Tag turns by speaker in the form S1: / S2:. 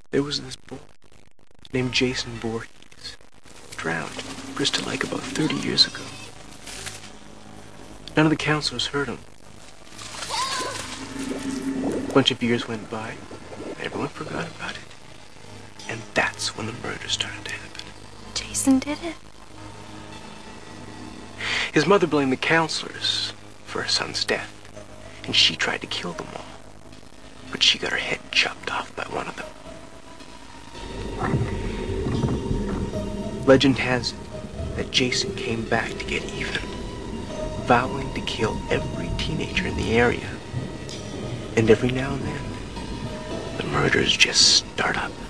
S1: There was this boy named Jason Voorhees, drowned in Bristol Lake about 30 years ago. None of the counselors heard him. A bunch of years went by, and everyone forgot about it. And that's when the murder started to happen.
S2: Jason did it?
S1: His mother blamed the counselors for her son's death, and she tried to kill them all. But she got her head chopped off by one of them. Legend has it that Jason came back to get even, vowing to kill every teenager in the area. And every now and then, the murders just start up.